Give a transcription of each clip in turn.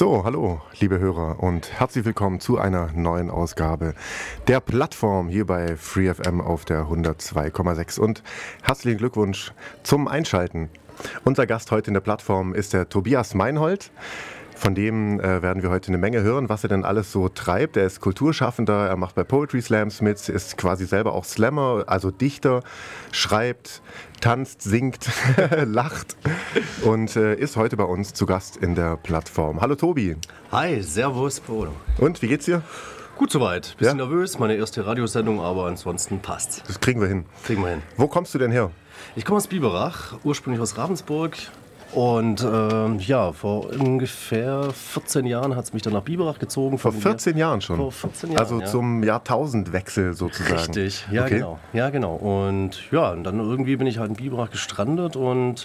So, hallo, liebe Hörer und herzlich willkommen zu einer neuen Ausgabe der Plattform hier bei FreeFM auf der 102,6 und herzlichen Glückwunsch zum Einschalten. Unser Gast heute in der Plattform ist der Tobias Meinhold. Von dem werden wir heute eine Menge hören, was er denn alles so treibt. Er ist Kulturschaffender, er macht bei Poetry Slams mit, ist quasi selber auch Slammer, also Dichter, schreibt, tanzt, singt, lacht und ist heute bei uns zu Gast in der Plattform. Hallo Tobi. Hi, servus Polo. Und, wie geht's dir? Gut soweit. Bisschen nervös, meine erste Radiosendung, aber ansonsten passt. Das kriegen wir hin. Kriegen wir hin. Wo kommst du denn her? Ich komme aus Biberach, ursprünglich aus Ravensburg. Und vor ungefähr 14 Jahren hat es mich dann nach Biberach gezogen. Vor 14 Jahren schon? Vor 14 Jahren, also zum Jahrtausendwechsel sozusagen. Richtig, ja, okay. Genau. Und dann irgendwie bin ich halt in Biberach gestrandet und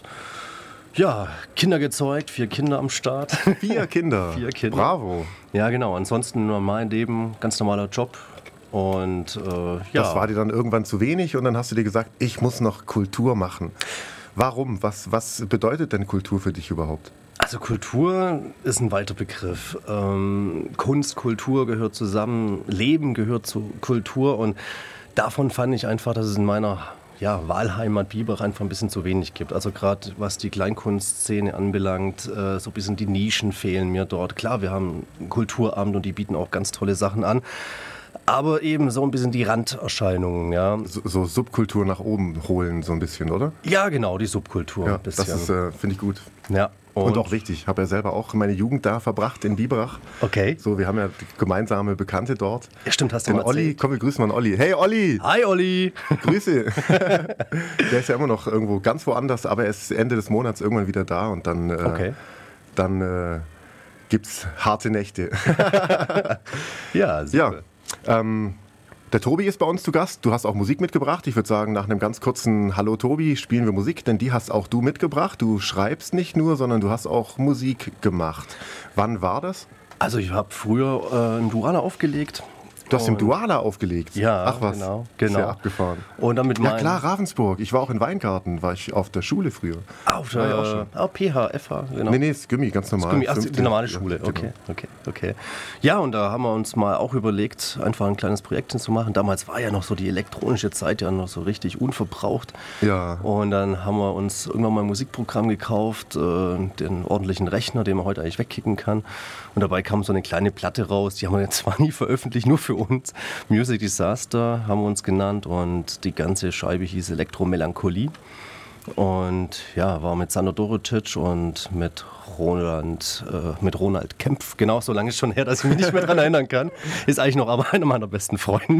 Kinder gezeugt, 4 Kinder am Start. 4 Kinder? 4 Kinder. Bravo. Ja, genau. Ansonsten nur mein Leben, ganz normaler Job. Und Das war dir dann irgendwann zu wenig und dann hast du dir gesagt, ich muss noch Kultur machen. Warum? Was bedeutet denn Kultur für dich überhaupt? Also Kultur ist ein weiter Begriff. Kunst, Kultur gehört zusammen, Leben gehört zu Kultur und davon fand ich einfach, dass es in meiner Wahlheimat Biberach einfach ein bisschen zu wenig gibt. Also gerade was die Kleinkunstszene anbelangt, so ein bisschen die Nischen fehlen mir dort. Klar, wir haben ein Kulturamt und die bieten auch ganz tolle Sachen an. Aber eben so ein bisschen die Randerscheinungen, ja. So Subkultur nach oben holen, so ein bisschen, oder? Ja, genau, die Subkultur. Ja, das ist, finde ich gut. Ja. Und auch wichtig. Ich habe ja selber auch meine Jugend da verbracht in Biberach. Okay. So, wir haben ja gemeinsame Bekannte dort. Ja, stimmt, hast du Den mal Olli, erzählt. komm, wir grüßen mal einen Olli. Hey Olli! Hi Olli! Grüße! Der ist ja immer noch irgendwo ganz woanders, aber er ist Ende des Monats irgendwann wieder da und dann gibt's harte Nächte. Ja, super. Ja. Der Tobi ist bei uns zu Gast. Du hast auch Musik mitgebracht. Ich würde sagen, nach einem ganz kurzen Hallo Tobi spielen wir Musik, denn die hast auch du mitgebracht. Du schreibst nicht nur, sondern du hast auch Musik gemacht. Wann war das? Also ich habe früher im Duala aufgelegt. Du hast im Duala aufgelegt? Ja, ach was, genau. Sehr abgefahren. Und dann mit ja klar, Ravensburg. Ich war auch in Weingarten, war ich auf der Schule früher. Auf der PH, FH, genau. Nee, ist Gymmi, ganz normal. Gymmi, die normale Schule, ja, genau. Okay. Ja, und da haben wir uns mal auch überlegt, einfach ein kleines Projekt zu machen. Damals war ja noch so die elektronische Zeit ja noch so richtig unverbraucht. Ja. Und dann haben wir uns irgendwann mal ein Musikprogramm gekauft, den ordentlichen Rechner, den man heute eigentlich wegkicken kann. Und dabei kam so eine kleine Platte raus, die haben wir jetzt zwar nie veröffentlicht, nur für uns. Music Disaster haben wir uns genannt und die ganze Scheibe hieß Elektromelancholie. Und war mit Sandor Dorotic und mit Ronald Kempf. Genau, so lange ist schon her, dass ich mich nicht mehr daran erinnern kann. Ist eigentlich noch aber einer meiner besten Freunde.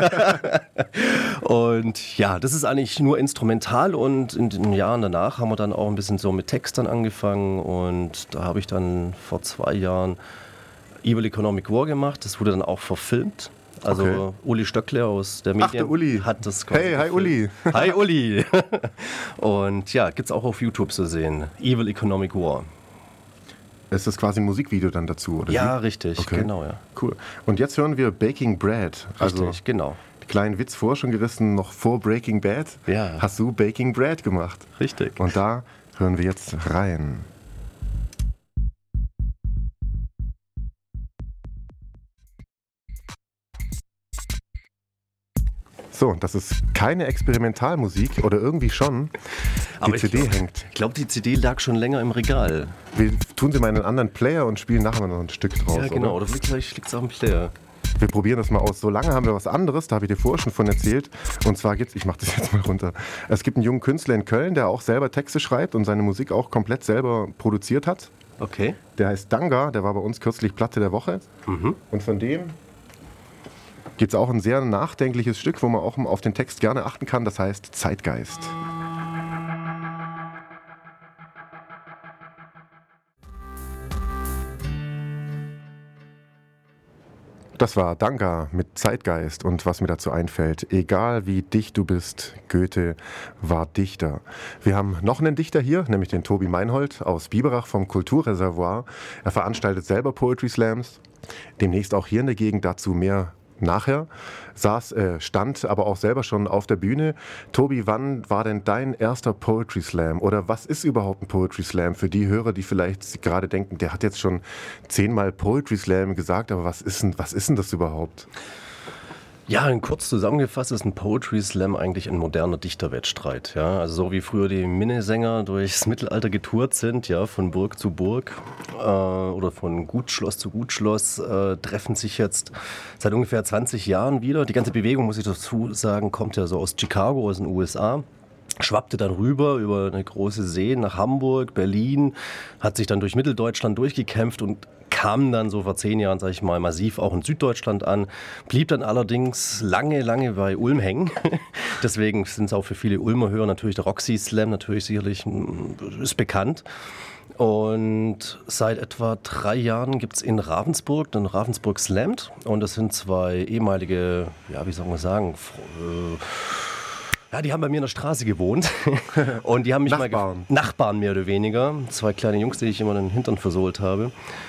Und das ist eigentlich nur instrumental und in den Jahren danach haben wir dann auch ein bisschen so mit Textern angefangen und da habe ich dann vor 2 Jahren Evil Economic War gemacht. Das wurde dann auch verfilmt. Also Uli Stöckler aus der Medien der Uli. hat das quasi Hey, hi Uli. Hi Uli. Und gibt's auch auf YouTube zu sehen. Evil Economic War. Ist das quasi ein Musikvideo dann dazu, oder? Ja, richtig, okay. Genau, ja. Cool. Und jetzt hören wir Baking Bread. Richtig, genau. Kleinen Witz vor schon gerissen, noch vor Breaking Bad. Ja. Hast du Baking Bread gemacht. Richtig. Und da hören wir jetzt rein. So, das ist keine Experimentalmusik oder irgendwie schon. Die CD hängt. Ich glaube, die CD lag schon länger im Regal. Wir tun sie mal in einen anderen Player und spielen nachher noch ein Stück draus. Ja, genau. Oder vielleicht liegt es auf dem Player. Wir probieren das mal aus. So lange haben wir was anderes, da habe ich dir vorher schon von erzählt. Und zwar ich mache das jetzt mal runter. Es gibt einen jungen Künstler in Köln, der auch selber Texte schreibt und seine Musik auch komplett selber produziert hat. Okay. Der heißt Danga, der war bei uns kürzlich Platte der Woche. Mhm. Und von dem gibt es auch ein sehr nachdenkliches Stück, wo man auch auf den Text gerne achten kann. Das heißt Zeitgeist. Das war Danga mit Zeitgeist und was mir dazu einfällt. Egal wie dicht du bist, Goethe war Dichter. Wir haben noch einen Dichter hier, nämlich den Tobi Meinhold aus Biberach vom Kulturreservoir. Er veranstaltet selber Poetry Slams. Demnächst auch hier in der Gegend, dazu mehr nachher, stand aber auch selber schon auf der Bühne. Tobi, wann war denn dein erster Poetry Slam? Oder was ist überhaupt ein Poetry Slam für die Hörer, die vielleicht gerade denken, der hat jetzt schon 10-mal Poetry Slam gesagt, aber was ist denn das überhaupt? Ja, kurz zusammengefasst ist ein Poetry Slam eigentlich ein moderner Dichterwettstreit. Ja? Also so wie früher die Minnesänger durchs Mittelalter getourt sind, ja, von Burg zu Burg oder von Gutschloss zu Gutschloss, treffen sich jetzt seit ungefähr 20 Jahren wieder. Die ganze Bewegung, muss ich dazu sagen, kommt ja so aus Chicago, aus den USA. Schwappte dann rüber über eine große See nach Hamburg, Berlin, hat sich dann durch Mitteldeutschland durchgekämpft und kam dann so vor 10 Jahren, sage ich mal, massiv auch in Süddeutschland an, blieb dann allerdings lange bei Ulm hängen. Deswegen sind es auch für viele Ulmer Hörer natürlich der Roxy Slam, natürlich sicherlich ist bekannt. Und seit etwa 3 Jahren gibt es in Ravensburg den Ravensburg Slammed und das sind 2 ehemalige, ja, wie soll man sagen, ja, die haben bei mir in der Straße gewohnt und die haben mich Nachbarn mehr oder weniger, 2 kleine Jungs, die ich immer den Hintern versohlt habe.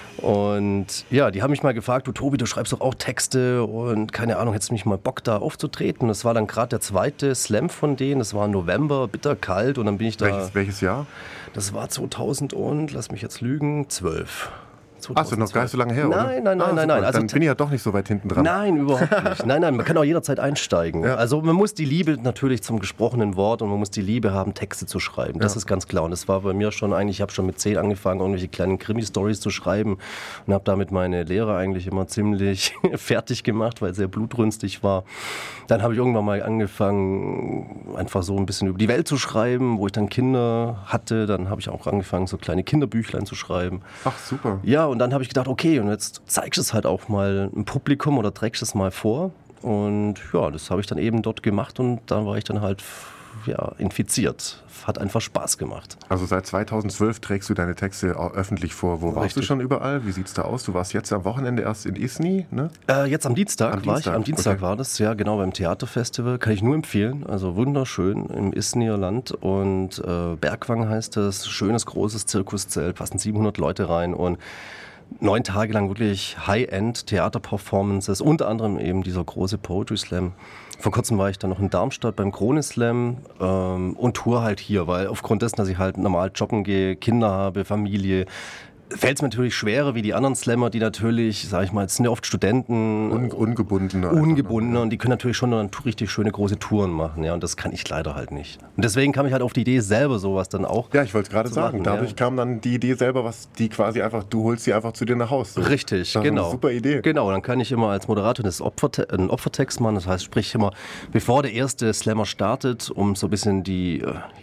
Und ja, die haben mich mal gefragt, du Tobi, du schreibst doch auch Texte und keine Ahnung, hättest du nicht mal Bock da aufzutreten? Das war dann gerade der 2. Slam von denen, das war im November, bitterkalt und dann bin ich da... Welches Jahr? Das war 2000 und, lass mich jetzt lügen, 12. Achso, noch gar nicht so lange her, oder? Nein. Also dann bin ich ja doch nicht so weit hinten dran. Nein, überhaupt nicht. Nein, man kann auch jederzeit einsteigen. Ja. Also man muss die Liebe natürlich zum gesprochenen Wort und man muss die Liebe haben, Texte zu schreiben. Das ist ganz klar. Und das war bei mir schon eigentlich, ich habe schon mit 10 angefangen, irgendwelche kleinen Krimi-Stories zu schreiben und habe damit meine Lehre eigentlich immer ziemlich fertig gemacht, weil es sehr blutrünstig war. Dann habe ich irgendwann mal angefangen, einfach so ein bisschen über die Welt zu schreiben, wo ich dann Kinder hatte. Dann habe ich auch angefangen, so kleine Kinderbüchlein zu schreiben. Ach, super. Ja, und dann habe ich gedacht, okay, und jetzt zeigst du es halt auch mal im Publikum oder trägst es mal vor. Und ja, das habe ich dann eben dort gemacht und da war ich dann halt infiziert. Hat einfach Spaß gemacht. Also seit 2012 trägst du deine Texte auch öffentlich vor. Wo warst du schon überall? Wie sieht's da aus? Du warst jetzt am Wochenende erst in Isny, ne? Jetzt am Dienstag war ich. Am Dienstag war das, ja genau, beim Theaterfestival. Kann ich nur empfehlen. Also wunderschön im Isnyer Land. Und Bergwang heißt es. Schönes, großes Zirkuszelt. Passen 700 Leute rein und 9 Tage lang wirklich High-End-Theater-Performances, unter anderem eben dieser große Poetry Slam. Vor kurzem war ich dann noch in Darmstadt beim Krone Slam und tour halt hier, weil aufgrund dessen, dass ich halt normal joggen gehe, Kinder habe, Familie, fällt es mir natürlich schwerer wie die anderen Slammer, die natürlich, sag ich mal, es sind ja oft Studenten. Ungebundene und die können natürlich schon dann richtig schöne große Touren machen, ja, und das kann ich leider halt nicht. Und deswegen kam ich halt auf die Idee selber sowas dann auch. Ja, ich wollte es gerade sagen, dadurch kam dann die Idee selber, was die quasi einfach, du holst sie einfach zu dir nach Hause. So. Richtig, das genau. Ist eine super Idee. Genau, dann kann ich immer als Moderator einen Opfertext machen, das heißt, sprich immer, bevor der erste Slammer startet, um so ein bisschen die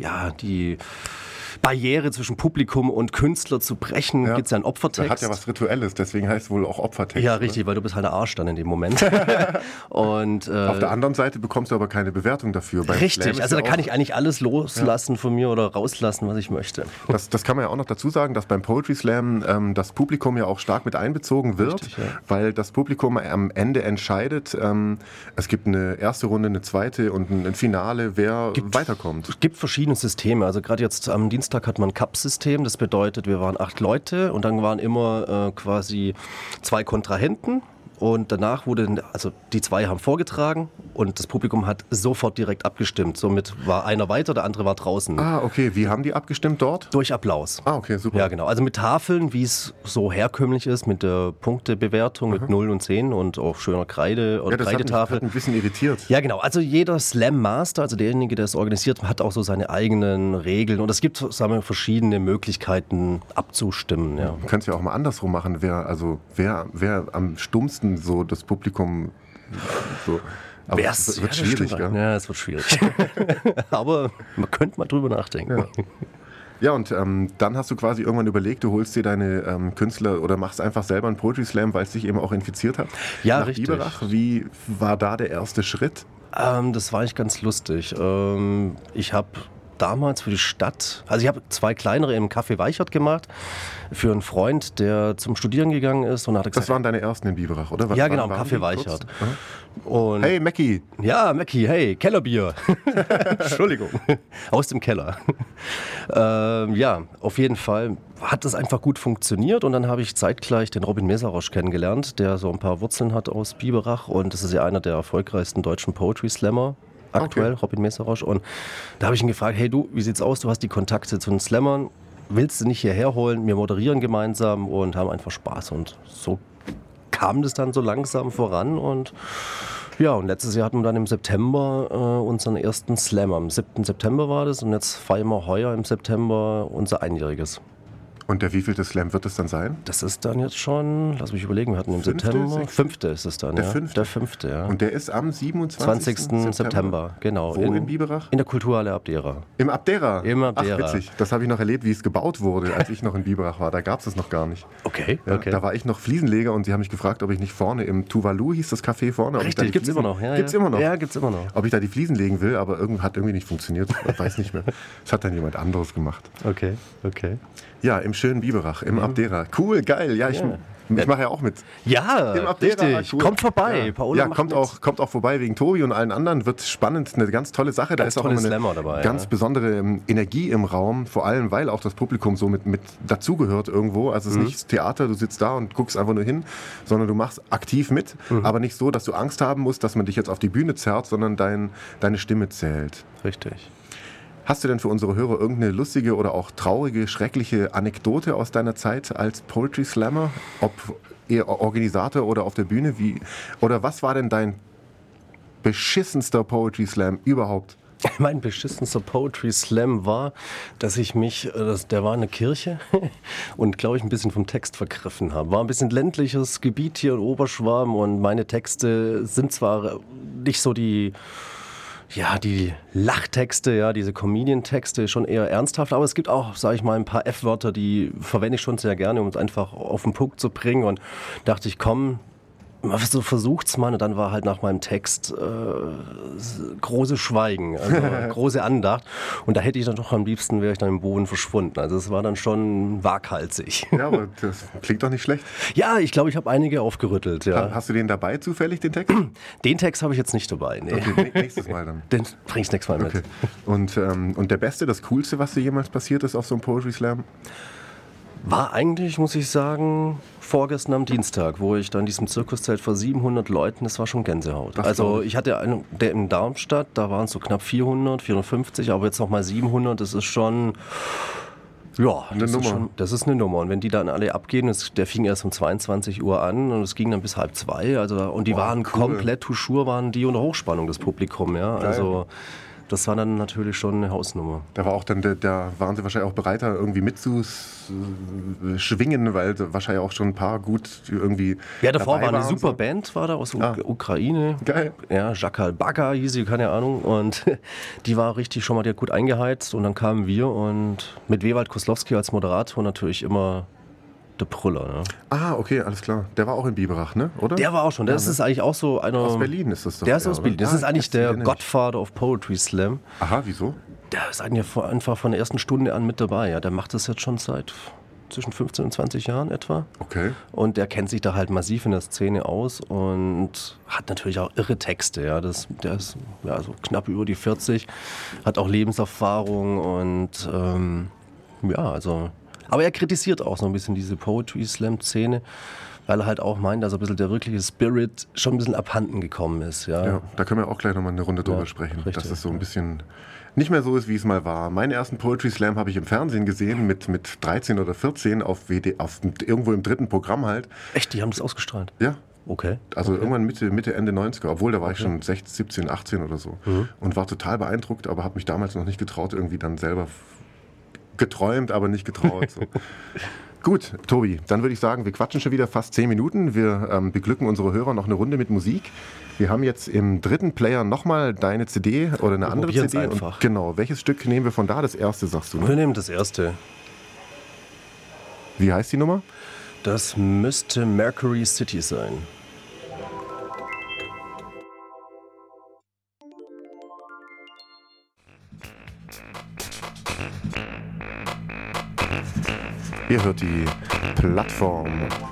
Barriere zwischen Publikum und Künstler zu brechen, gibt es ja einen Opfertext. Das hat ja was Rituelles, deswegen heißt es wohl auch Opfertext. Ja, richtig, weil du bist halt der Arsch dann in dem Moment. Und, auf der anderen Seite bekommst du aber keine Bewertung dafür. Richtig, also da kann ich eigentlich alles loslassen von mir oder rauslassen, was ich möchte. Das kann man ja auch noch dazu sagen, dass beim Poetry Slam das Publikum ja auch stark mit einbezogen wird, richtig, weil das Publikum am Ende entscheidet, es gibt eine erste Runde, eine zweite und ein Finale, wer weiterkommt. Es gibt verschiedene Systeme, also gerade jetzt am Dienstag hat man ein Cup-System, das bedeutet, wir waren 8 Leute und dann waren immer quasi 2 Kontrahenten. Und danach also die 2 haben vorgetragen und das Publikum hat sofort direkt abgestimmt. Somit war einer weiter, der andere war draußen. Ah, okay. Wie haben die abgestimmt dort? Durch Applaus. Ah, okay, super. Ja, genau. Also mit Tafeln, wie es so herkömmlich ist, mit der Punktebewertung, mit 0 und 10 und auch schöner Kreide oder Kreidetafel. Das hat ein bisschen irritiert. Ja, genau. Also jeder Slam Master, also derjenige, der es organisiert, hat auch so seine eigenen Regeln. Und es gibt, sagen wir, verschiedene Möglichkeiten abzustimmen. Ja. Du kannst ja auch mal andersrum machen, wer am stummsten so das Publikum so. Aber es wird schwierig, gell? Ja, es wird schwierig. Aber man könnte mal drüber nachdenken. Ja, und dann hast du quasi irgendwann überlegt, du holst dir deine Künstler oder machst einfach selber einen Poetry Slam, weil es dich eben auch infiziert hat. Ja, nach richtig. Biberach, wie war da der erste Schritt? Das war eigentlich ganz lustig. Ich habe damals für die Stadt. Also ich habe 2 kleinere im Café Weichert gemacht für einen Freund, der zum Studieren gegangen ist. Und hat gesagt, das waren deine ersten in Biberach, oder? Ja, genau, im Café Weichert. Und hey, Mackie. Ja, Mackie, hey, Kellerbier. Entschuldigung. Aus dem Keller. Ja, auf jeden Fall hat das einfach gut funktioniert. Und dann habe ich zeitgleich den Robin Mesarosch kennengelernt, der so ein paar Wurzeln hat aus Biberach. Und das ist ja einer der erfolgreichsten deutschen Poetry Slammer. Aktuell, okay. Robin Mesarosch. Und da habe ich ihn gefragt, hey du, wie sieht's aus? Du hast die Kontakte zu den Slammern. Willst du nicht hierher holen? Wir moderieren gemeinsam und haben einfach Spaß. Und so kam das dann so langsam voran. Und ja, und letztes Jahr hatten wir dann im September unseren ersten Slam. Am 7. September war das. Und jetzt feiern wir heuer im September unser Einjähriges. Und der wievielte Slam wird es dann sein? Das ist dann jetzt schon, lass mich überlegen, wir hatten im September, 5. ist es dann, der ja. 5. Der 5. ja. Und der ist am 27. September, genau. Wo in Biberach? In der Kulturhalle Abdera. Im Abdera? Im Abdera. Ach, witzig. Das habe ich noch erlebt, wie es gebaut wurde, als ich noch in Biberach war. Da gab es es noch gar nicht. Okay, ja, okay. Da war ich noch Fliesenleger und sie haben mich gefragt, ob ich nicht vorne im Tuvalu, hieß das Café vorne. Richtig, gibt's immer noch. Ja, gibt's immer noch? Ja, gibt's immer noch. Ob ich da die Fliesen legen will, aber hat irgendwie nicht funktioniert. Ich weiß nicht mehr. Das hat dann jemand anderes gemacht. Okay, okay. Ja, im schönen Biberach, im Abdera. Cool, geil. Ja, ich mache ja auch mit. Ja, im Abdera, richtig. Cool. Kommt vorbei. Ja, Paola kommt auch vorbei wegen Tobi und allen anderen. Wird spannend, eine ganz tolle Sache. Da ist auch eine ganz besondere Energie im Raum. Vor allem, weil auch das Publikum so mit dazugehört irgendwo. Also es ist nicht Theater, du sitzt da und guckst einfach nur hin, sondern du machst aktiv mit. Aber nicht so, dass du Angst haben musst, dass man dich jetzt auf die Bühne zerrt, sondern deine Stimme zählt. Richtig. Hast du denn für unsere Hörer irgendeine lustige oder auch traurige, schreckliche Anekdote aus deiner Zeit als Poetry Slammer? Ob eher Organisator oder auf der Bühne? Oder was war denn dein beschissenster Poetry Slam überhaupt? Mein beschissenster Poetry Slam war, dass ich der war in der Kirche und glaube ich ein bisschen vom Text vergriffen habe. War ein bisschen ländliches Gebiet hier in Oberschwaben und meine Texte sind zwar nicht so die Lachtexte, ja, diese Comedian-Texte, schon eher ernsthaft, aber es gibt auch, sage ich mal, ein paar F-Wörter, die verwende ich schon sehr gerne, um es einfach auf den Punkt zu bringen und dachte ich, komm, so versucht's mal und dann war halt nach meinem Text große Schweigen, also große Andacht und da hätte ich dann doch am liebsten, wäre ich dann im Boden verschwunden, also es war dann schon waghalsig. Ja, aber das klingt doch nicht schlecht. Ja, ich glaube, ich habe einige aufgerüttelt, ja. Hast du den dabei zufällig, den Text? Den Text habe ich jetzt nicht dabei, nee. Okay, nächstes Mal dann. Den bring ich nächstes Mal mit. Okay. Und der Beste, das Coolste, was dir jemals passiert ist auf so einem Poetry Slam? War eigentlich, muss ich sagen, vorgestern am Dienstag, wo ich da in diesem Zirkuszelt vor 700 Leuten, das war schon Gänsehaut. Also ich hatte einen, der in Darmstadt, da waren es so knapp 450, aber jetzt nochmal 700, das ist schon, ja, das ist eine Nummer. Und wenn die dann alle abgehen, der fing erst um 22 Uhr an und es ging dann bis 1:30, also und die waren komplett Touchur, waren die unter Hochspannung, das Publikum, ja, also das war dann natürlich schon eine Hausnummer. Da war auch dann, da waren sie wahrscheinlich auch bereit, da irgendwie mitzuschwingen, weil wahrscheinlich auch schon ein paar gut irgendwie. Ja, davor war eine super Band, war da aus der Ukraine. Geil. Ja, Jakal Baga hieß sie, keine Ahnung. Und die war richtig schon mal, die hat gut eingeheizt. Und dann kamen wir und mit Wewald Koslowski als Moderator natürlich immer der Brüller. Ne? Ah, okay, alles klar. Der war auch in Biberach, ne? Oder? Der war auch schon. Das ist eigentlich auch so einer. Aus Berlin ist das doch. Der ist aus Berlin. Das ist eigentlich der Godfather of Poetry Slam. Aha, wieso? Der ist eigentlich einfach von der ersten Stunde an mit dabei. Ja, der macht das jetzt schon seit zwischen 15 und 20 Jahren etwa. Okay. Und der kennt sich da halt massiv in der Szene aus und hat natürlich auch irre Texte. Ja. Der ist ja, so knapp über die 40, hat auch Lebenserfahrung und ja, also. Aber er kritisiert auch so ein bisschen diese Poetry-Slam-Szene, weil er halt auch meint, dass ein bisschen der wirkliche Spirit schon ein bisschen abhanden gekommen ist. Ja, ja, da können wir auch gleich nochmal eine Runde drüber sprechen, richtig, dass es so ein bisschen nicht mehr so ist, wie es mal war. Meinen ersten Poetry Slam habe ich im Fernsehen gesehen, mit 13 oder 14 irgendwo im 3. Programm halt. Echt? Die haben das ausgestrahlt? Ja. Okay. Also irgendwann Mitte, Ende 90er, obwohl da war ich schon 16, 17, 18 oder so. Und war total beeindruckt, aber habe mich damals noch nicht getraut, irgendwie dann selber geträumt, aber nicht getraut. So. Gut, Tobi, dann würde ich sagen, wir quatschen schon wieder fast 10 Minuten. Wir beglücken unsere Hörer noch eine Runde mit Musik. Wir haben jetzt im 3. Player nochmal deine CD oder eine andere CD. Einfach. Und genau, welches Stück nehmen wir von da? Das erste, sagst du? Ne? Wir nehmen das erste. Wie heißt die Nummer? Das müsste Mercury City sein. Ihr hört die Plattform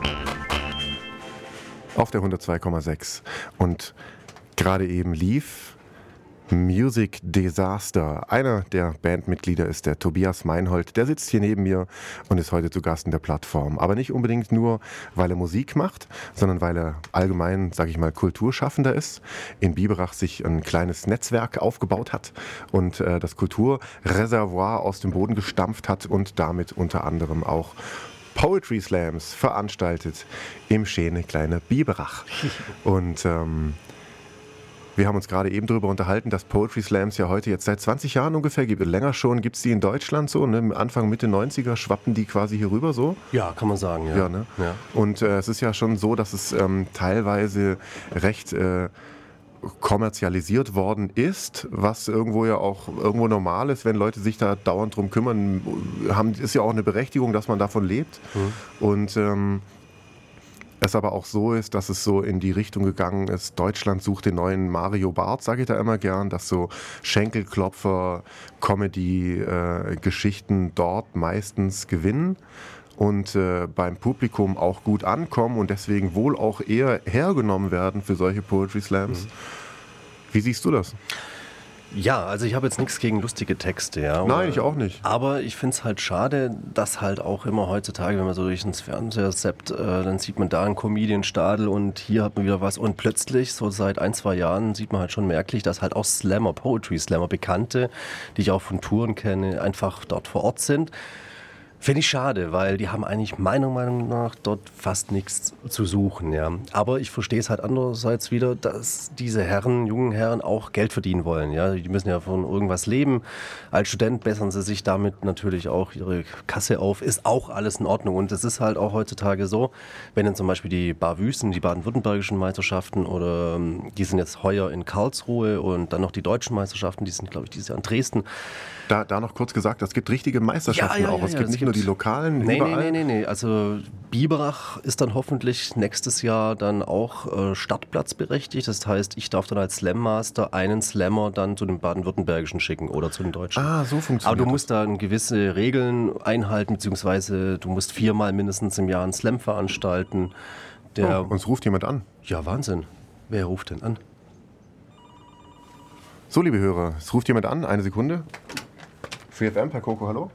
auf der 102,6 und gerade eben lief Music Disaster. Einer der Bandmitglieder ist der Tobias Meinhold. Der sitzt hier neben mir und ist heute zu Gast in der Plattform. Aber nicht unbedingt nur, weil er Musik macht, sondern weil er allgemein, sage ich mal, Kulturschaffender ist. In Biberach sich ein kleines Netzwerk aufgebaut hat und das Kulturreservoir aus dem Boden gestampft hat und damit unter anderem auch Poetry Slams veranstaltet im schönen kleinen Biberach. Und wir haben uns gerade eben darüber unterhalten, dass Poetry Slams ja heute jetzt seit 20 Jahren ungefähr gibt. Länger schon gibt es die in Deutschland so, ne? Anfang, Mitte 90er schwappen die quasi hier rüber so. Ja, kann man sagen, ja. Ja, ne? Ja. Und es ist ja schon so, dass es teilweise recht kommerzialisiert worden ist, was irgendwo ja auch irgendwo normal ist, wenn Leute sich da dauernd drum kümmern, ist ja auch eine Berechtigung, dass man davon lebt. Und es aber auch so ist, dass es so in die Richtung gegangen ist, Deutschland sucht den neuen Mario Barth, sage ich da immer gern, dass so Schenkelklopfer, Comedy-Geschichten dort meistens gewinnen und beim Publikum auch gut ankommen und deswegen wohl auch eher hergenommen werden für solche Poetry Slams. Wie siehst du das? Ja, also ich habe jetzt nichts gegen lustige Texte, ja. Nein, ich auch nicht. Aber ich finde es halt schade, dass halt auch immer heutzutage, wenn man so durch ins Fernseher zappt, dann sieht man da einen Comedian-Stadel und hier hat man wieder was. Und plötzlich, so seit 1-2 Jahren, sieht man halt schon merklich, dass halt auch Slammer, Poetry-Slammer, Bekannte, die ich auch von Touren kenne, einfach dort vor Ort sind. Finde ich schade, weil die haben eigentlich meiner Meinung nach dort fast nichts zu suchen. Ja. Aber ich verstehe es halt andererseits wieder, dass diese Herren, jungen Herren auch Geld verdienen wollen. Ja. Die müssen ja von irgendwas leben. Als Student bessern sie sich damit natürlich auch ihre Kasse auf. Ist auch alles in Ordnung. Und es ist halt auch heutzutage so, wenn dann zum Beispiel die Bar Wüsten, die baden-württembergischen Meisterschaften oder die sind jetzt heuer in Karlsruhe und dann noch die deutschen Meisterschaften, die sind glaube ich dieses Jahr in Dresden. Da noch kurz gesagt, es gibt richtige Meisterschaften auch. Es gibt nicht nur die lokalen, überall. Nee. Also Biberach ist dann hoffentlich nächstes Jahr dann auch startplatzberechtigt. Das heißt, ich darf dann als Slam Master einen Slammer dann zu den baden-württembergischen schicken oder zu den deutschen. Ah, so funktioniert Aber du musst dann gewisse Regeln einhalten, beziehungsweise du musst 4-mal mindestens im Jahr einen Slam veranstalten. Uns ruft jemand an. Ja, Wahnsinn. Wer ruft denn an? So, liebe Hörer, es ruft jemand an. Eine Sekunde. Free FM, Herr Coco, hallo?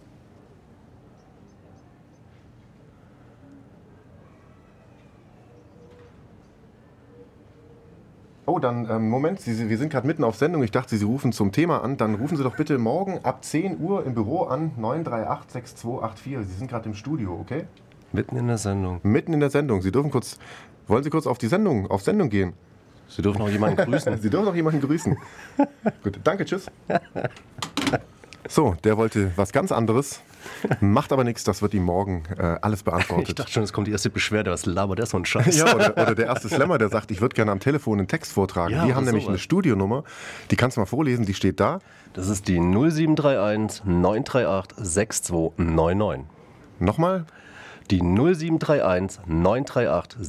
Oh, dann, Moment, wir sind gerade mitten auf Sendung. Ich dachte, Sie rufen zum Thema an. Dann rufen Sie doch bitte morgen ab 10 Uhr im Büro an, 938-6284. Sie sind gerade im Studio, okay? Mitten in der Sendung. Mitten in der Sendung. Wollen Sie kurz auf Sendung gehen? Sie dürfen auch jemanden grüßen. Sie dürfen auch jemanden grüßen. Gut, danke, tschüss. So, der wollte was ganz anderes, macht aber nichts, das wird ihm morgen alles beantwortet. Ich dachte schon, es kommt die erste Beschwerde, was labert der so ein Scheiß? Ja, oder der erste Slammer, der sagt, ich würde gerne am Telefon einen Text vortragen. Ja, die haben nämlich eine Studionummer, die kannst du mal vorlesen, die steht da. Das ist die 0731 938 6299. Nochmal? Die 0731 938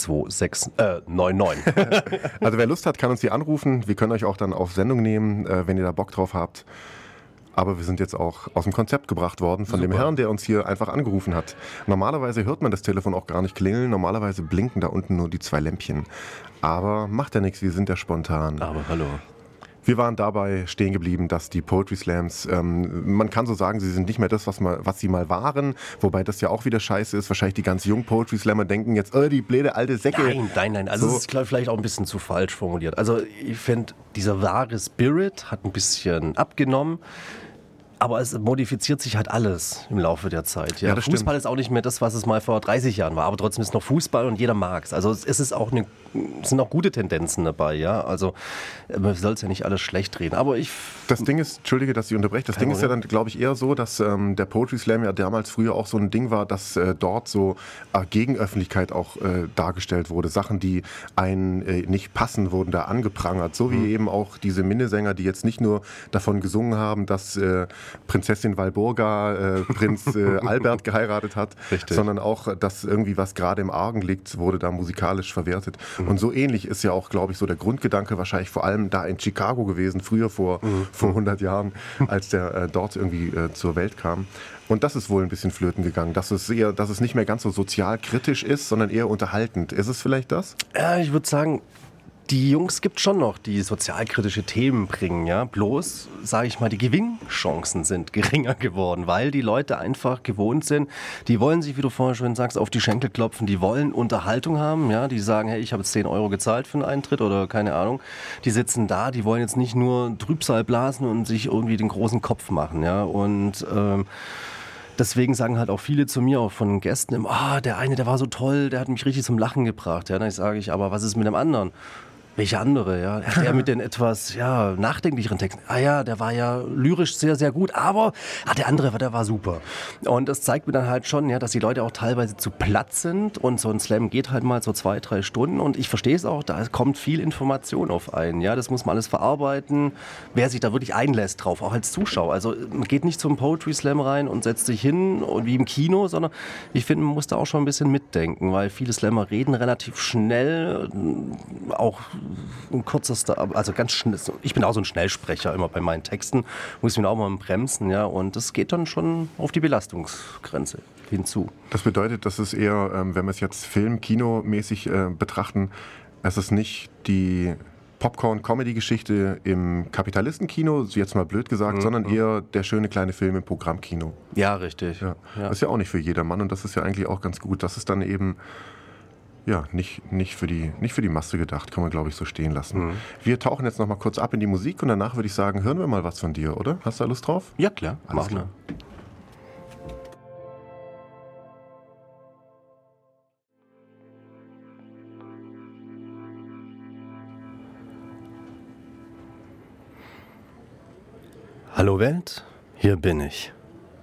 6299. Also wer Lust hat, kann uns die anrufen. Wir können euch auch dann auf Sendung nehmen, wenn ihr da Bock drauf habt. Aber wir sind jetzt auch aus dem Konzept gebracht worden von dem Herrn, der uns hier einfach angerufen hat. Normalerweise hört man das Telefon auch gar nicht klingeln. Normalerweise blinken da unten nur die 2 Lämpchen. Aber macht ja nichts, wir sind ja spontan. Aber hallo. Wir waren dabei stehen geblieben, dass die Poetry Slams, man kann so sagen, sie sind nicht mehr das, was sie mal waren, wobei das ja auch wieder scheiße ist. Wahrscheinlich die ganz jungen Poetry Slammer denken jetzt, die blöde alte Säcke. Nein, also das ist vielleicht auch ein bisschen zu falsch formuliert. Also ich finde, dieser wahre Spirit hat ein bisschen abgenommen. Aber es modifiziert sich halt alles im Laufe der Zeit. Ja, das Fußball stimmt. ist auch nicht mehr das, was es mal vor 30 Jahren war. Aber trotzdem ist es noch Fußball und jeder mag es. Also es sind auch gute Tendenzen dabei. Ja? Also man soll es ja nicht alles schlecht reden. Aber das Ding ist, entschuldige, dass ich unterbreche, das Ding ist ja dann, glaube ich, eher so, dass der Poetry Slam ja damals früher auch so ein Ding war, dass dort so Gegenöffentlichkeit auch dargestellt wurde. Sachen, die einen nicht passen, wurden da angeprangert. So wie eben auch diese Minnesänger, die jetzt nicht nur davon gesungen haben, dass Prinzessin Walburga Prinz Albert geheiratet hat, Richtig. sondern auch, dass irgendwie was gerade im Argen liegt, wurde da musikalisch verwertet. Und so ähnlich ist ja auch, glaube ich, so der Grundgedanke wahrscheinlich vor allem da in Chicago gewesen, früher vor 100 Jahren, als der dort irgendwie zur Welt kam. Und das ist wohl ein bisschen flöten gegangen, dass es nicht mehr ganz so sozial kritisch ist, sondern eher unterhaltend. Ist es vielleicht das? Ja, ich würde sagen, die Jungs gibt schon noch, die sozialkritische Themen bringen, ja. Bloß, sage ich mal, die Gewinnchancen sind geringer geworden, weil die Leute einfach gewohnt sind. Die wollen sich, wie du vorher schon sagst, auf die Schenkel klopfen. Die wollen Unterhaltung haben, ja. Die sagen, hey, ich habe jetzt 10 Euro gezahlt für einen Eintritt oder keine Ahnung. Die sitzen da, die wollen jetzt nicht nur Trübsal blasen und sich irgendwie den großen Kopf machen, ja. Und deswegen sagen halt auch viele zu mir, auch von Gästen, immer, der eine, der war so toll, der hat mich richtig zum Lachen gebracht. Ja, dann sage ich, aber was ist mit dem anderen? Welche andere, ja? Der mit den etwas nachdenklicheren Texten. Ah ja, der war ja lyrisch sehr, sehr gut, aber der andere, der war super. Und das zeigt mir dann halt schon, ja, dass die Leute auch teilweise zu platt sind und so ein Slam geht halt mal so 2-3 Stunden und ich verstehe es auch, da kommt viel Information auf einen, ja, das muss man alles verarbeiten, wer sich da wirklich einlässt drauf, auch als Zuschauer. Also man geht nicht zum Poetry Slam rein und setzt sich hin und wie im Kino, sondern ich finde, man muss da auch schon ein bisschen mitdenken, weil viele Slammer reden relativ schnell, auch ein kürzester, also ganz schnell. Ich bin auch so ein Schnellsprecher immer bei meinen Texten, muss mich auch mal bremsen, ja, und das geht dann schon auf die Belastungsgrenze hinzu. Das bedeutet, dass es eher, wenn wir es jetzt Film-Kino-mäßig betrachten, es ist nicht die Popcorn-Comedy-Geschichte im Kapitalistenkino, jetzt mal blöd gesagt, sondern eher der schöne kleine Film im Programmkino. Ja, richtig. Ja. Das ist ja auch nicht für jedermann und das ist ja eigentlich auch ganz gut. Das ist dann eben nicht für die Masse gedacht, kann man glaube ich so stehen lassen. Wir tauchen jetzt noch mal kurz ab in die Musik und danach würde ich sagen, hören wir mal was von dir, oder? Hast du da Lust drauf? Ja, klar. Alles klar. Hallo Welt, hier bin ich.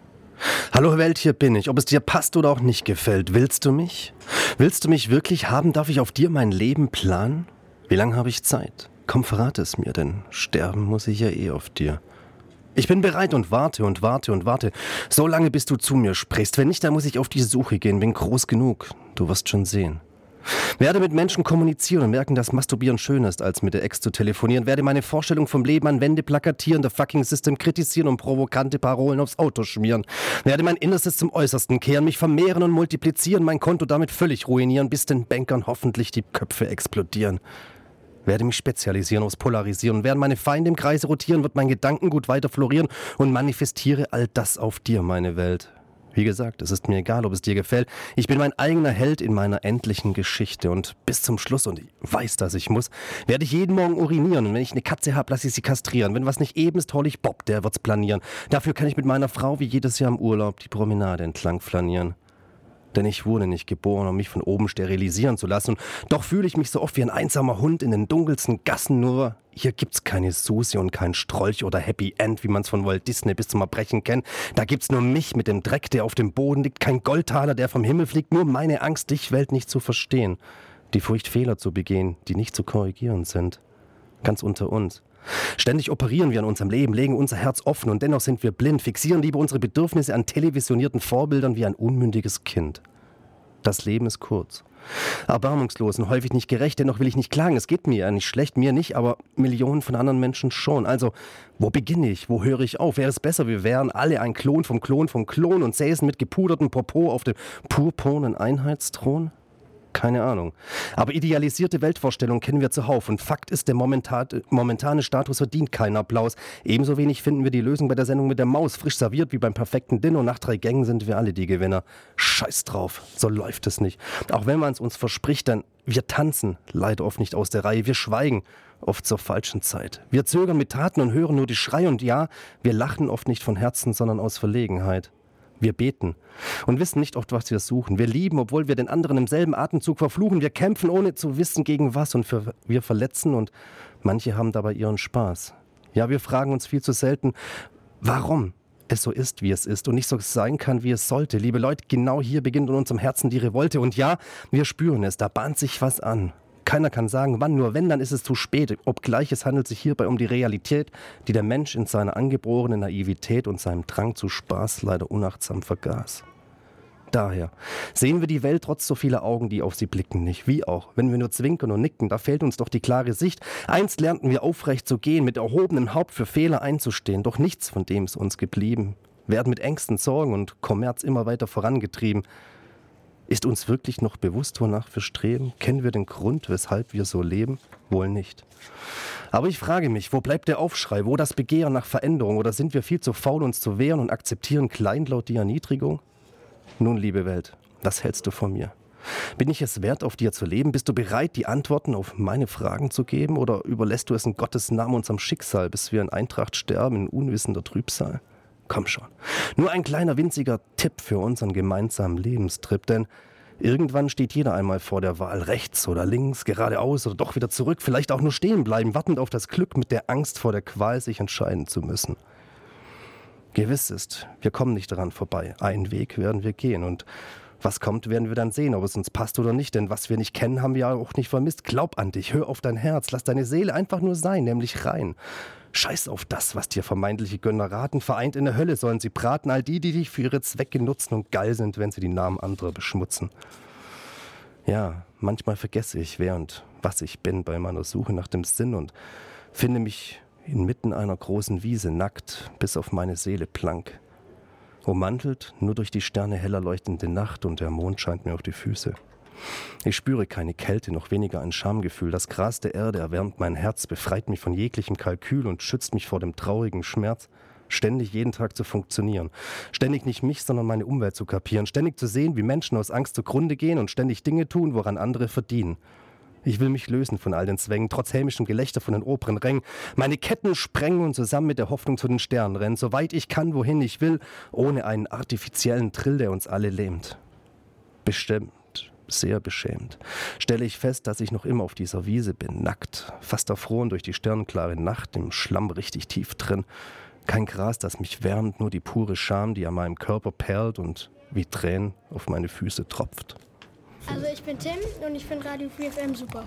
Hallo Welt, hier bin ich. Ob es dir passt oder auch nicht gefällt, willst du mich? Willst du mich wirklich haben? Darf ich auf dir mein Leben planen? Wie lange habe ich Zeit? Komm, verrate es mir, denn sterben muss ich ja eh auf dir. Ich bin bereit und warte und warte und warte. So lange, bis du zu mir sprichst. Wenn nicht, dann muss ich auf die Suche gehen. Bin groß genug. Du wirst schon sehen. Werde mit Menschen kommunizieren und merken, dass Masturbieren schöner ist, als mit der Ex zu telefonieren. Werde meine Vorstellung vom Leben an Wände plakatieren, the fucking System kritisieren und provokante Parolen aufs Auto schmieren. Werde mein Innerstes zum Äußersten kehren, mich vermehren und multiplizieren, mein Konto damit völlig ruinieren, bis den Bankern hoffentlich die Köpfe explodieren. Werde mich spezialisieren aufs Polarisieren. Während meine Feinde im Kreise rotieren, wird mein Gedankengut weiter florieren und manifestiere all das auf dir, meine Welt. Wie gesagt, es ist mir egal, ob es dir gefällt. Ich bin mein eigener Held in meiner endlichen Geschichte und bis zum Schluss, und ich weiß, dass ich muss, werde ich jeden Morgen urinieren und wenn ich eine Katze habe, lasse ich sie kastrieren. Wenn was nicht eben ist, hol ich Bob, der wird's planieren. Dafür kann ich mit meiner Frau wie jedes Jahr im Urlaub die Promenade entlang flanieren. Denn ich wurde nicht geboren, um mich von oben sterilisieren zu lassen. Und doch fühle ich mich so oft wie ein einsamer Hund in den dunkelsten Gassen. Nur hier gibt's keine Susi und kein Strolch oder Happy End, wie man's von Walt Disney bis zum Erbrechen kennt. Da gibt's nur mich mit dem Dreck, der auf dem Boden liegt. Kein Goldtaler, der vom Himmel fliegt. Nur meine Angst, dich, Welt, nicht zu verstehen. Die Furcht, Fehler zu begehen, die nicht zu korrigieren sind. Ganz unter uns. Ständig operieren wir an unserem Leben, legen unser Herz offen und dennoch sind wir blind, fixieren lieber unsere Bedürfnisse an televisionierten Vorbildern wie ein unmündiges Kind. Das Leben ist kurz. Erbarmungslos und häufig nicht gerecht, dennoch will ich nicht klagen. Es geht mir ja nicht schlecht, mir nicht, aber Millionen von anderen Menschen schon. Also, wo beginne ich? Wo höre ich auf? Wäre es besser, wir wären alle ein Klon vom Klon vom Klon und säßen mit gepudertem Popo auf dem purpurnen Einheitsthron? Keine Ahnung. Aber idealisierte Weltvorstellungen kennen wir zuhauf. Und Fakt ist, der momentane Status verdient keinen Applaus. Ebenso wenig finden wir die Lösung bei der Sendung mit der Maus. Frisch serviert wie beim perfekten Dinner. Nach 3 Gängen sind wir alle die Gewinner. Scheiß drauf. So läuft es nicht. Auch wenn man es uns verspricht, dann wir tanzen leider oft nicht aus der Reihe. Wir schweigen oft zur falschen Zeit. Wir zögern mit Taten und hören nur die Schreie. Und ja, wir lachen oft nicht von Herzen, sondern aus Verlegenheit. Wir beten und wissen nicht oft, was wir suchen. Wir lieben, obwohl wir den anderen im selben Atemzug verfluchen. Wir kämpfen, ohne zu wissen, gegen was. Und wir verletzen und manche haben dabei ihren Spaß. Ja, wir fragen uns viel zu selten, warum es so ist, wie es ist und nicht so sein kann, wie es sollte. Liebe Leute, genau hier beginnt in unserem Herzen die Revolte. Und ja, wir spüren es, da bahnt sich was an. Keiner kann sagen, wann, nur wenn, dann ist es zu spät. Obgleich es handelt sich hierbei um die Realität, die der Mensch in seiner angeborenen Naivität und seinem Drang zu Spaß leider unachtsam vergaß. Daher sehen wir die Welt trotz so vieler Augen, die auf sie blicken, nicht. Wie auch, wenn wir nur zwinkern und nicken, da fehlt uns doch die klare Sicht. Einst lernten wir aufrecht zu gehen, mit erhobenem Haupt für Fehler einzustehen, doch nichts von dem ist uns geblieben. Werden mit Ängsten, Sorgen und Kommerz immer weiter vorangetrieben. Ist uns wirklich noch bewusst, wonach wir streben? Kennen wir den Grund, weshalb wir so leben? Wohl nicht. Aber ich frage mich, wo bleibt der Aufschrei, wo das Begehren nach Veränderung? Oder sind wir viel zu faul, uns zu wehren und akzeptieren kleinlaut die Erniedrigung? Nun, liebe Welt, was hältst du von mir? Bin ich es wert, auf dir zu leben? Bist du bereit, die Antworten auf meine Fragen zu geben? Oder überlässt du es in Gottes Namen unserem Schicksal, bis wir in Eintracht sterben, in unwissender Trübsal? Komm schon, nur ein kleiner winziger Tipp für unseren gemeinsamen Lebenstrip, denn irgendwann steht jeder einmal vor der Wahl, rechts oder links, geradeaus oder doch wieder zurück, vielleicht auch nur stehen bleiben, wartend auf das Glück, mit der Angst vor der Qual sich entscheiden zu müssen. Gewiss ist, wir kommen nicht daran vorbei. Einen Weg werden wir gehen und was kommt, werden wir dann sehen, ob es uns passt oder nicht. Denn was wir nicht kennen, haben wir auch nicht vermisst. Glaub an dich, hör auf dein Herz, lass deine Seele einfach nur sein, nämlich rein. Scheiß auf das, was dir vermeintliche Gönner raten. Vereint in der Hölle sollen sie braten, all die, die dich für ihre Zwecke nutzen und geil sind, wenn sie die Namen anderer beschmutzen. Ja, manchmal vergesse ich, wer und was ich bin bei meiner Suche nach dem Sinn und finde mich inmitten einer großen Wiese, nackt, bis auf meine Seele blank. Ummantelt, nur durch die Sterne heller leuchtende Nacht und der Mond scheint mir auf die Füße. Ich spüre keine Kälte, noch weniger ein Schamgefühl. Das Gras der Erde erwärmt mein Herz, befreit mich von jeglichem Kalkül und schützt mich vor dem traurigen Schmerz, ständig jeden Tag zu funktionieren. Ständig nicht mich, sondern meine Umwelt zu kapieren. Ständig zu sehen, wie Menschen aus Angst zugrunde gehen und ständig Dinge tun, woran andere verdienen. Ich will mich lösen von all den Zwängen, trotz hämischem Gelächter von den oberen Rängen, meine Ketten sprengen und zusammen mit der Hoffnung zu den Sternen rennen, soweit ich kann, wohin ich will, ohne einen artifiziellen Trill, der uns alle lähmt. Bestimmt, sehr beschämt, stelle ich fest, dass ich noch immer auf dieser Wiese bin, nackt, fast erfroren durch die sternenklare Nacht, im Schlamm richtig tief drin. Kein Gras, das mich wärmt, nur die pure Scham, die an meinem Körper perlt und wie Tränen auf meine Füße tropft. Also ich bin Tim und ich finde Radio Free FM super.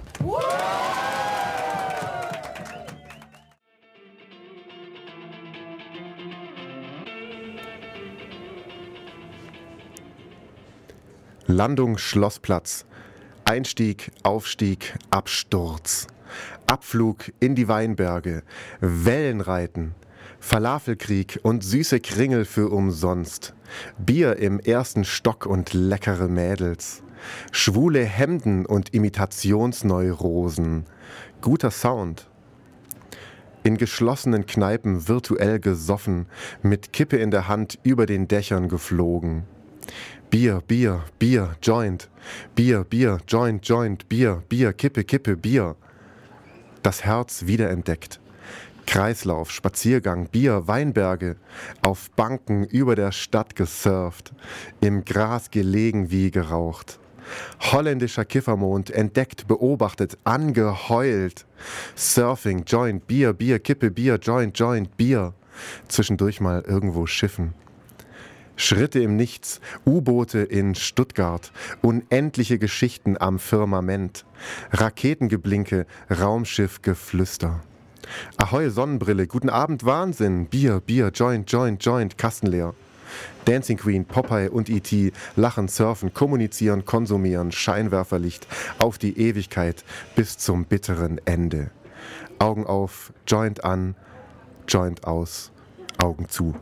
Landung Schlossplatz, Einstieg, Aufstieg, Absturz, Abflug in die Weinberge, Wellenreiten, Falafelkrieg und süße Kringel für umsonst, Bier im ersten Stock und leckere Mädels, schwule Hemden und Imitationsneurosen, guter Sound. In geschlossenen Kneipen virtuell gesoffen, mit Kippe in der Hand über den Dächern geflogen. Bier, Bier, Bier, Joint. Bier, Bier, Joint, Joint, Bier, Bier, Kippe, Kippe, Bier. Das Herz wiederentdeckt. Kreislauf, Spaziergang, Bier, Weinberge. Auf Banken über der Stadt gesurft. Im Gras gelegen wie geraucht. Holländischer Kiffermond, entdeckt, beobachtet, angeheult. Surfing, Joint, Bier, Bier, Kippe, Bier, Joint, Joint, Bier. Zwischendurch mal irgendwo schiffen. Schritte im Nichts, U-Boote in Stuttgart, unendliche Geschichten am Firmament, Raketengeblinke, Raumschiffgeflüster. Ahoi Sonnenbrille, guten Abend Wahnsinn, Bier, Bier, Joint, Joint, Joint, Kasten leer. Dancing Queen, Popeye und E.T. lachen, surfen, kommunizieren, konsumieren, Scheinwerferlicht auf die Ewigkeit bis zum bitteren Ende. Augen auf, Joint an, Joint aus, Augen zu.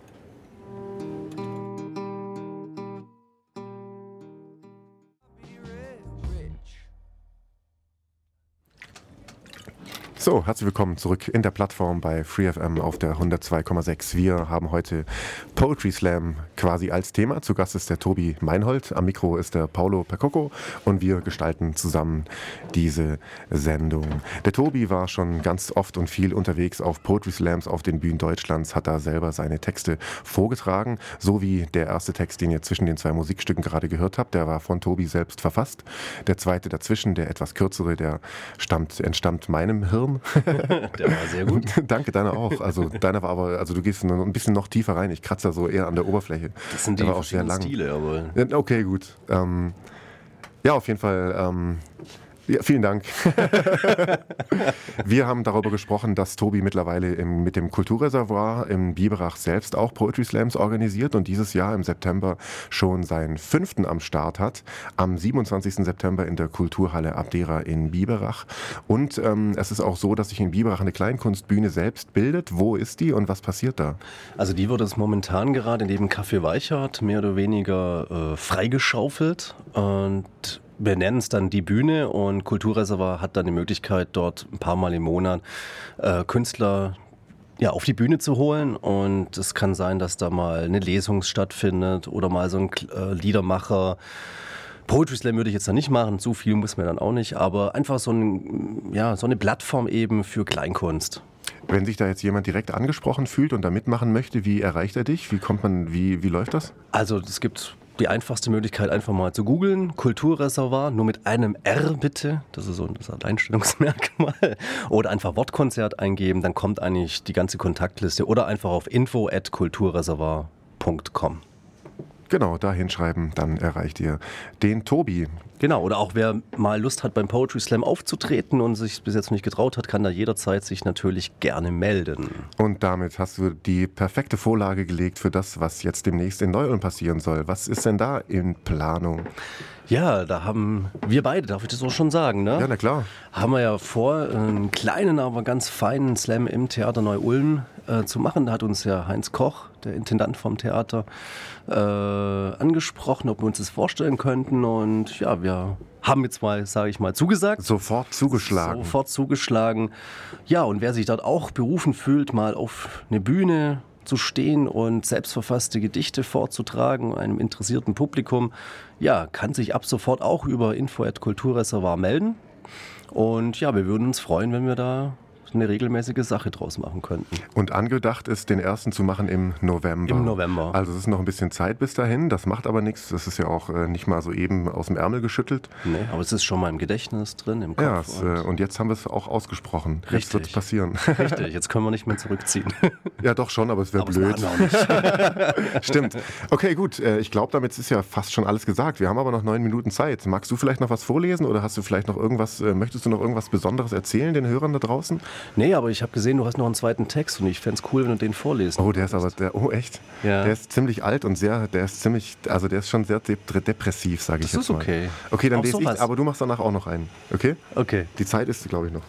So, herzlich willkommen zurück in der Plattform bei Free FM auf der 102,6. Wir haben heute Poetry Slam quasi als Thema. Zu Gast ist der Tobi Meinhold, am Mikro ist der Paolo Percocco und wir gestalten zusammen diese Sendung. Der Tobi war schon ganz oft und viel unterwegs auf Poetry Slams auf den Bühnen Deutschlands, hat da selber seine Texte vorgetragen, so wie der erste Text, den ihr zwischen den zwei Musikstücken gerade gehört habt, der war von Tobi selbst verfasst. Der zweite dazwischen, der etwas kürzere, der entstammt meinem Hirn. Der war sehr gut. Danke, deiner auch. Also deiner war aber, also du gehst ein bisschen noch tiefer rein. Ich kratze da so eher an der Oberfläche. Das sind der die war auch sehr lang. Stile, aber... Ja, okay, gut. Ja, auf jeden Fall Ja, vielen Dank. Wir haben darüber gesprochen, dass Tobi mittlerweile mit dem Kulturreservoir im Biberach selbst auch Poetry Slams organisiert und dieses Jahr im September schon seinen 5. am Start hat. Am 27. September in der Kulturhalle Abdera in Biberach. Und es ist auch so, dass sich in Biberach eine Kleinkunstbühne selbst bildet. Wo ist die und was passiert da? Also die wird es momentan gerade neben Café Weichert mehr oder weniger freigeschaufelt und wir nennen es dann die Bühne und Kulturreservoir hat dann die Möglichkeit, dort ein paar Mal im Monat Künstler auf die Bühne zu holen und es kann sein, dass da mal eine Lesung stattfindet oder mal so ein Liedermacher. Poetry Slam würde ich jetzt da nicht machen, so viel muss man dann auch nicht, aber einfach so eine Plattform eben für Kleinkunst. Wenn sich da jetzt jemand direkt angesprochen fühlt und da mitmachen möchte, wie erreicht er dich? Wie läuft das? Also es gibt die einfachste Möglichkeit, einfach mal zu googeln. Kulturreservoir, nur mit einem R bitte. Das ist so das Alleinstellungsmerkmal. Oder einfach Wortkonzert eingeben, dann kommt eigentlich die ganze Kontaktliste. Oder einfach auf info@kulturreservoir.com. Genau, da hinschreiben, dann erreicht ihr den Tobi. Genau, oder auch wer mal Lust hat, beim Poetry Slam aufzutreten und sich bis jetzt nicht getraut hat, kann da jederzeit sich natürlich gerne melden. Und damit hast du die perfekte Vorlage gelegt für das, was jetzt demnächst in Neu-Ulm passieren soll. Was ist denn da in Planung? Ja, da haben wir beide, darf ich das auch schon sagen, ne? Ja, na klar. Haben wir ja vor, einen kleinen, aber ganz feinen Slam im Theater Neu-Ulm zu machen. Da hat uns ja Heinz Koch, der Intendant vom Theater, angesprochen, ob wir uns das vorstellen könnten. Und ja, wir haben jetzt mal, sage ich mal, zugesagt. Sofort zugeschlagen. Ja, und wer sich dort auch berufen fühlt, mal auf eine Bühne zu stehen und selbstverfasste Gedichte vorzutragen einem interessierten Publikum, ja, kann sich ab sofort auch über info@kulturreservoir melden. Und ja, wir würden uns freuen, wenn wir da eine regelmäßige Sache draus machen könnten. Und angedacht ist, den ersten zu machen im November. Im November. Also es ist noch ein bisschen Zeit bis dahin, das macht aber nichts. Das ist ja auch nicht mal so eben aus dem Ärmel geschüttelt. Nee, aber es ist schon mal im Gedächtnis drin, im Kopf. Ja, und jetzt haben wir es auch ausgesprochen. Richtig. Jetzt wird es passieren. Richtig, jetzt können wir nicht mehr zurückziehen. Ja, doch schon, aber es wäre blöd. Das machen wir auch nicht. Stimmt. Okay, gut. Ich glaube, damit ist ja fast schon alles gesagt. Wir haben aber noch 9 Minuten Zeit. Magst du vielleicht noch was vorlesen oder hast du vielleicht noch möchtest du noch irgendwas Besonderes erzählen den Hörern da draußen? Nee, aber ich habe gesehen, du hast noch einen zweiten Text und ich fände es cool, wenn du den vorlesen Oh, der ist aber, echt? Ja. Der ist ziemlich alt und der ist schon sehr depressiv, sage ich Das jetzt mal. ist okay. Okay, dann Auch lese ich, sowas. aber du machst danach auch noch einen, okay? Okay. Die Zeit ist, glaube ich, noch.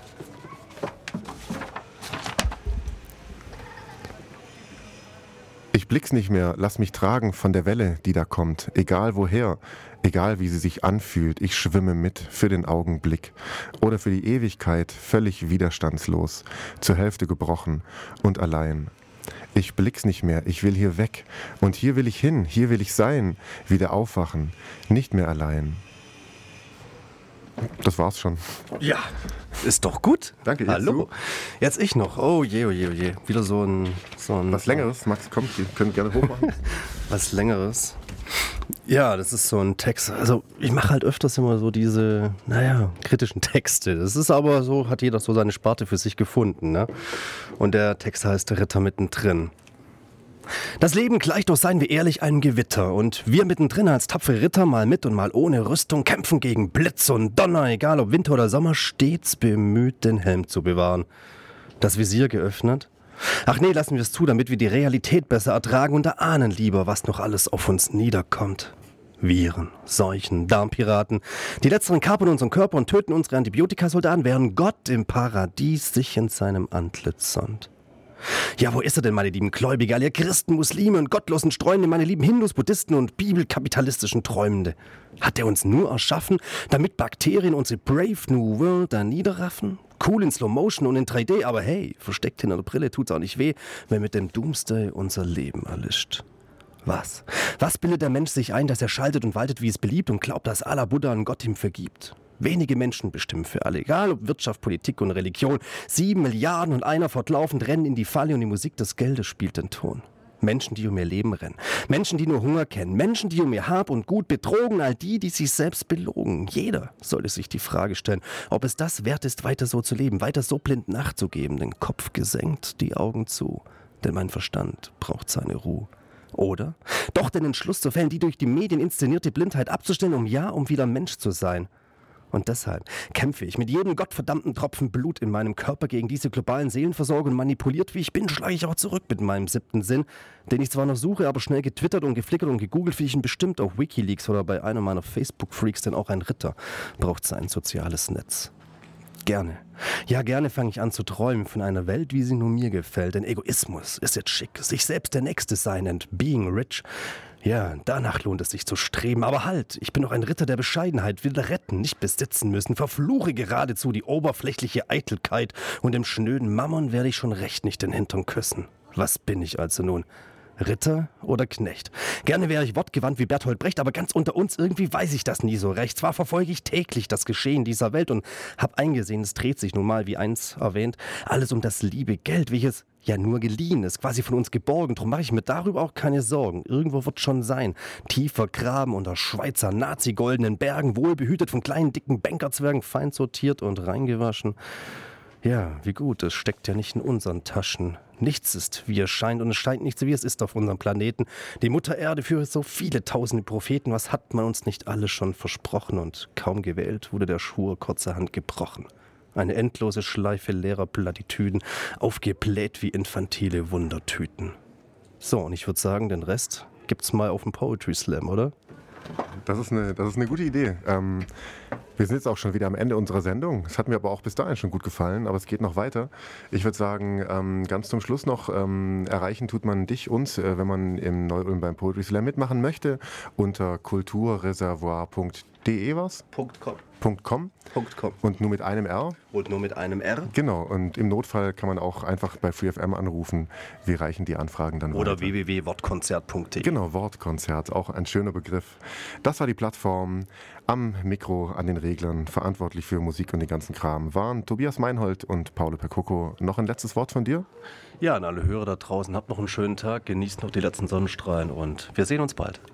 Ich blick's nicht mehr, lass mich tragen von der Welle, die da kommt, egal woher, egal wie sie sich anfühlt, ich schwimme mit für den Augenblick oder für die Ewigkeit, völlig widerstandslos, zur Hälfte gebrochen und allein. Ich blick's nicht mehr, ich will hier weg und hier will ich hin, hier will ich sein, wieder aufwachen, nicht mehr allein. Das war's schon. Ja, ist doch gut. Danke, jetzt Hallo. du. Jetzt ich noch. Oh je, oh je, oh je. Wieder so ein Was Längeres, Max, komm, wir können gerne hochmachen. Was Längeres. Ja, das ist so ein Text. Also ich mache halt öfters immer so diese, kritischen Texte. Das ist aber so, hat jeder so seine Sparte für sich gefunden, ne? Und der Text heißt Ritter mittendrin. Das Leben gleicht, doch seien wir ehrlich, einem Gewitter. Und wir mittendrin als tapfere Ritter, mal mit und mal ohne Rüstung, kämpfen gegen Blitz und Donner, egal ob Winter oder Sommer, stets bemüht, den Helm zu bewahren. Das Visier geöffnet. Ach nee, lassen wir es zu, damit wir die Realität besser ertragen und erahnen lieber, was noch alles auf uns niederkommt. Viren, Seuchen, Darmpiraten. Die letzteren kapern unseren Körper und töten unsere Antibiotikasoldaten, während Gott im Paradies sich in seinem Antlitz sonnt. Ja, wo ist er denn, meine lieben Gläubige, alle ihr Christen, Muslime und gottlosen Streunende, meine lieben Hindus, Buddhisten und bibelkapitalistischen Träumende? Hat er uns nur erschaffen, damit Bakterien unsere Brave New World da niederraffen? Cool in Slow Motion und in 3D, aber hey, versteckt hinter der Brille tut's auch nicht weh, wenn mit dem Doomsday unser Leben erlischt. Was? Was bildet der Mensch sich ein, dass er schaltet und waltet, wie es beliebt und glaubt, dass Allah Buddha und Gott ihm vergibt? Wenige Menschen bestimmen für alle, egal ob Wirtschaft, Politik und Religion. 7 Milliarden und einer fortlaufend rennen in die Falle und die Musik des Geldes spielt den Ton. Menschen, die um ihr Leben rennen. Menschen, die nur Hunger kennen. Menschen, die um ihr Hab und Gut betrogen. All die, die sich selbst belogen. Jeder sollte sich die Frage stellen, ob es das wert ist, weiter so zu leben, weiter so blind nachzugeben. Den Kopf gesenkt, die Augen zu. Denn mein Verstand braucht seine Ruhe. Oder doch den Entschluss zu fällen, die durch die Medien inszenierte Blindheit abzustellen, um wieder Mensch zu sein. Und deshalb kämpfe ich mit jedem gottverdammten Tropfen Blut in meinem Körper gegen diese globalen Seelenversorger und manipuliert wie ich bin, schlage ich auch zurück mit meinem 7. Sinn, den ich zwar noch suche, aber schnell getwittert und geflickert und gegoogelt finde ich ihn bestimmt auf Wikileaks oder bei einem meiner Facebook-Freaks, denn auch ein Ritter braucht sein soziales Netz. Gerne. Ja, gerne fange ich an zu träumen von einer Welt, wie sie nur mir gefällt. Denn Egoismus ist jetzt schick, sich selbst der Nächste sein and being rich. Ja, danach lohnt es sich zu streben. Aber halt, ich bin doch ein Ritter der Bescheidenheit, will retten, nicht besitzen müssen. Verfluche geradezu die oberflächliche Eitelkeit und dem schnöden Mammon werde ich schon recht nicht den Hintern küssen. Was bin ich also nun? Ritter oder Knecht? Gerne wäre ich wortgewandt wie Bertolt Brecht, aber ganz unter uns, irgendwie weiß ich das nie so recht. Zwar verfolge ich täglich das Geschehen dieser Welt und habe eingesehen, es dreht sich nun mal, wie einst erwähnt, alles um das liebe Geld, welches ja nur geliehen ist, quasi von uns geborgen. Darum mache ich mir darüber auch keine Sorgen. Irgendwo wird schon sein. Tief vergraben unter Schweizer Nazi-goldenen Bergen, wohlbehütet von kleinen, dicken Bankerzwergen, fein sortiert und reingewaschen. Ja, wie gut, es steckt ja nicht in unseren Taschen. Nichts ist, wie es scheint, und es scheint nicht so, wie es ist auf unserem Planeten. Die Mutter Erde führe so viele tausende Propheten, was hat man uns nicht alles schon versprochen? Und kaum gewählt wurde der Schwur kurzerhand gebrochen. Eine endlose Schleife leerer Plattitüden, aufgebläht wie infantile Wundertüten. So, und ich würde sagen, den Rest gibt's mal auf dem Poetry Slam, oder? Das ist eine gute Idee. Wir sind jetzt auch schon wieder am Ende unserer Sendung. Es hat mir aber auch bis dahin schon gut gefallen, aber es geht noch weiter. Ich würde sagen, ganz zum Schluss noch, erreichen tut man dich, uns, wenn man im Neu-Ulm beim Poetry Slam mitmachen möchte, unter kulturreservoir.de was? .com. Und nur mit einem R. Und nur mit einem R. Genau, und im Notfall kann man auch einfach bei FreeFM anrufen. Wir reichen die Anfragen dann oder weiter. Oder www.wortkonzert.de. Genau, Wortkonzert, auch ein schöner Begriff. Das war die Plattform. Am Mikro, an den Reglern, verantwortlich für Musik und den ganzen Kram, waren Tobias Meinhold und Paolo Percoco. Noch ein letztes Wort von dir? Ja, an alle Hörer da draußen, habt noch einen schönen Tag, genießt noch die letzten Sonnenstrahlen und wir sehen uns bald.